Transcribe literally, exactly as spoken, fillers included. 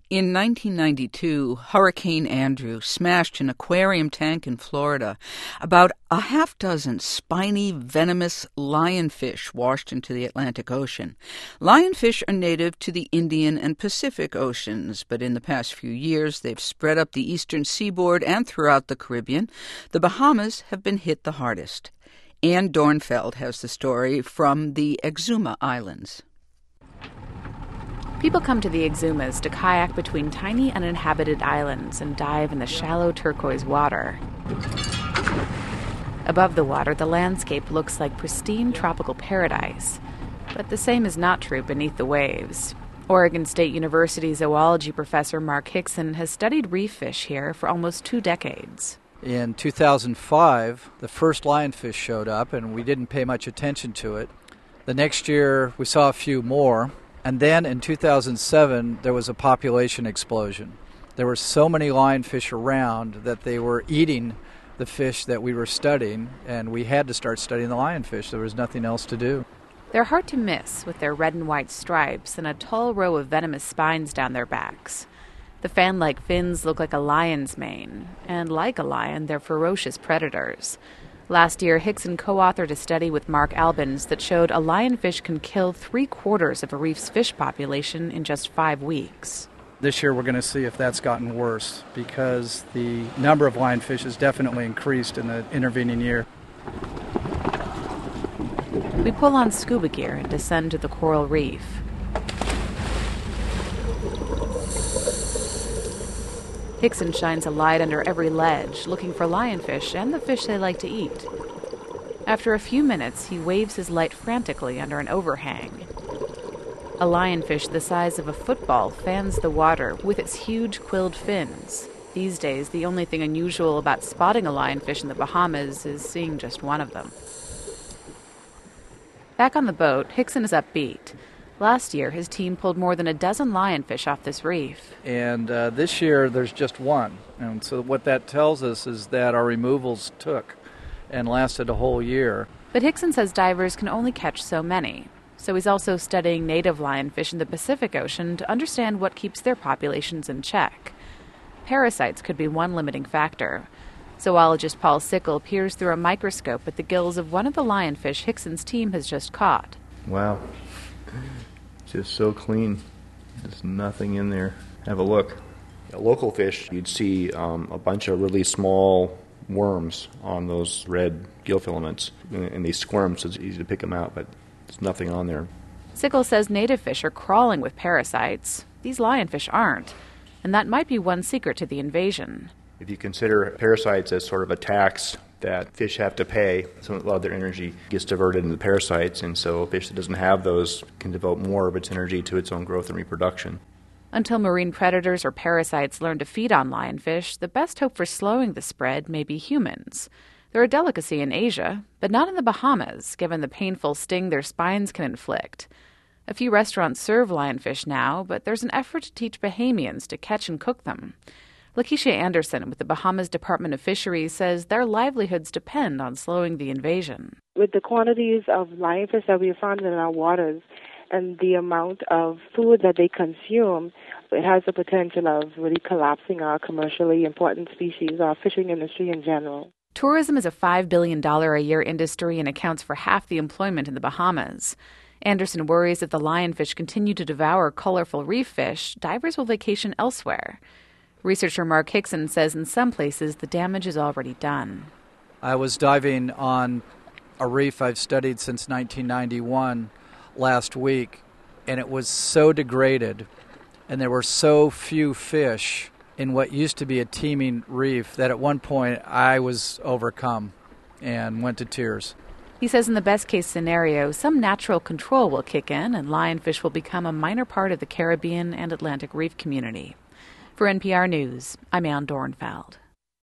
In nineteen ninety-two, Hurricane Andrew smashed an aquarium tank in Florida. About a half dozen spiny, venomous lionfish washed into the Atlantic Ocean. Lionfish are native to the Indian and Pacific Oceans, but in the past few years they've spread up the eastern seaboard and throughout the Caribbean. The Bahamas have been hit the hardest. Ann Dornfeld has the story from the Exuma Islands. People come to the Exumas to kayak between tiny uninhabited islands and dive in the shallow turquoise water. Above the water, the landscape looks like pristine tropical paradise. But the same is not true beneath the waves. Oregon State University zoology professor Mark Hickson has studied reef fish here for almost two decades. In two thousand five, the first lionfish showed up, and we didn't pay much attention to it. The next year, we saw a few more. And then in two thousand seven, there was a population explosion. There were so many lionfish around that they were eating the fish that we were studying, and we had to start studying the lionfish. There was nothing else to do. They're hard to miss with their red and white stripes and a tall row of venomous spines down their backs. The fan-like fins look like a lion's mane, and like a lion, they're ferocious predators. Last year, Hickson co-authored a study with Mark Albans that showed a lionfish can kill three-quarters of a reef's fish population in just five weeks. This year we're going to see if that's gotten worse, because the number of lionfish has definitely increased in the intervening year. We pull on scuba gear and descend to the coral reef. Hickson shines a light under every ledge, looking for lionfish and the fish they like to eat. After a few minutes, he waves his light frantically under an overhang. A lionfish the size of a football fans the water with its huge quilled fins. These days, the only thing unusual about spotting a lionfish in the Bahamas is seeing just one of them. Back on the boat, Hickson is upbeat. Last year, his team pulled more than a dozen lionfish off this reef. And uh, this year, there's just one. And so what that tells us is that our removals took and lasted a whole year. But Hickson says divers can only catch so many. So he's also studying native lionfish in the Pacific Ocean to understand what keeps their populations in check. Parasites could be one limiting factor. Zoologist Paul Sickle peers through a microscope at the gills of one of the lionfish Hickson's team has just caught. Wow. Just so clean. There's nothing in there. Have a look. A local fish, you'd see um, a bunch of really small worms on those red gill filaments, and they squirm, so it's easy to pick them out, but there's nothing on there. Sickle says native fish are crawling with parasites. These lionfish aren't, and that might be one secret to the invasion. If you consider parasites as sort of a tax that fish have to pay, so a lot of their energy gets diverted into parasites, and so a fish that doesn't have those can devote more of its energy to its own growth and reproduction. Until marine predators or parasites learn to feed on lionfish, the best hope for slowing the spread may be humans. They're a delicacy in Asia, but not in the Bahamas, given the painful sting their spines can inflict. A few restaurants serve lionfish now, but there's an effort to teach Bahamians to catch and cook them. Lakeisha Anderson with the Bahamas Department of Fisheries says their livelihoods depend on slowing the invasion. With the quantities of lionfish that we found in our waters and the amount of food that they consume, it has the potential of really collapsing our commercially important species, our fishing industry in general. Tourism is a five billion dollars a year industry and accounts for half the employment in the Bahamas. Anderson worries if the lionfish continue to devour colorful reef fish, divers will vacation elsewhere. Researcher Mark Hickson says in some places the damage is already done. I was diving on a reef I've studied since nineteen ninety-one last week, and it was so degraded, and there were so few fish in what used to be a teeming reef that at one point I was overcome and went to tears. He says in the best-case scenario, some natural control will kick in and lionfish will become a minor part of the Caribbean and Atlantic reef community. For N P R News, I'm Ann Dornfeld.